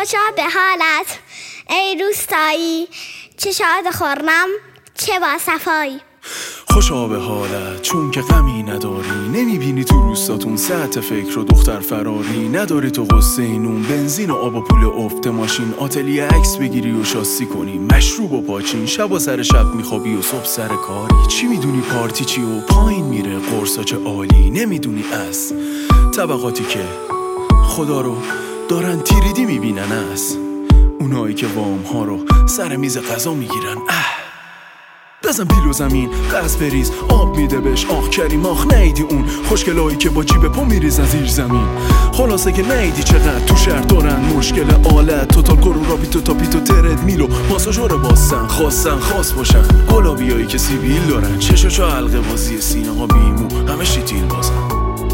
خوشا به حالت ای روستایی، چه شاد خورم چه با صفایی. خوشا به حالت چون که غمی نداری، نمیبینی تو روستاتون ساعت فکر و دختر فراری، نداری تو قصه نون بنزین و آب و پول افت ماشین، آتلیه عکس بگیری و شاسی کنی، مشروب و پاچین، شب و سر شب میخوابی و صبح سر کاری. چی میدونی پارتی چی و پایین میره قرصا چه عالی، نمیدونی از طبقاتی که خدا رو دارن تیریدی میبینن، از اونایی که وام ها رو سر میز غذا میگیرن. بزن پیل و زمین قصد بریز آب میده بهش آخ کریم آخ، نیدی اون خوشگلایی که با جیب پا میریزن زیر زمین. خلاصه که نیدی چقدر تو شهر دارن مشکل آلت، توتال کرون رابیتو تاپیتو ترد میلو ماساژور باستن، خواستن خاص باشن، گلابیایی که سیبیل دارن، چشاشو حلقه بازی سینه ها بیمو همه شیتیل بازن.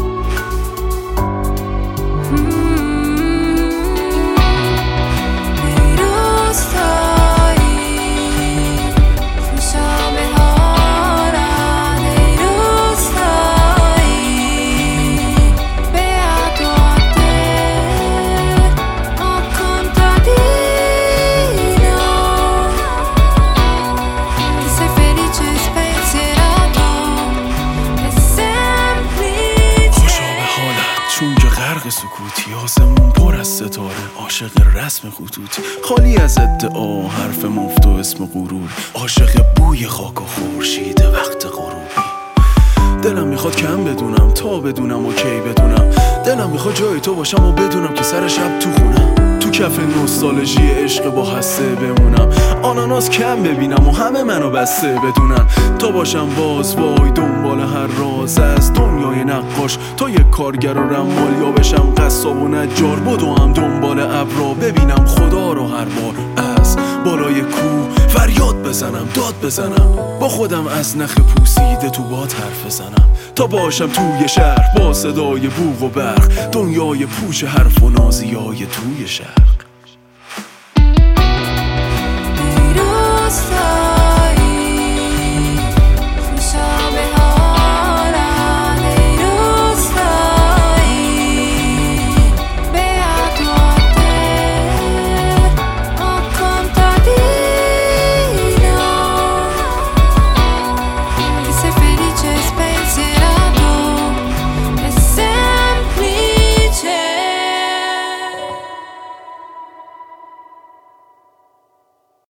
چون که غرق سکوتی، آسمون پر از ستاره، عاشق رسم خطوطی، خالی از ادعا حرف مفت و اسم غرور، عاشق بوی خاک و خورشید وقت غروبی. دلم میخواد کم بدونم تا بدونم و کی بدونم، دلم میخواد جای تو باشم و بدونم که سر شب تو خونم، تو کف نوستالژی عشق با هسته بمونم، آناناس کم ببینم و همه منو بسته بدونن، تا باشم باز وای دنبال هر راز از دنیای نقاش، تا یک کارگر و رمال یا بشم قصاب و نجار، بدو هم دنبال ابرا ببینم خدا رو هر بار، از بالای کوه فریاد بزنم داد بزنم، با خودم از نخ پوسیده تو باد حرف بزنم، تا باشم توی شهر با صدای بوق و برق، دنیای پوچ حرف و نازیای توی شهر.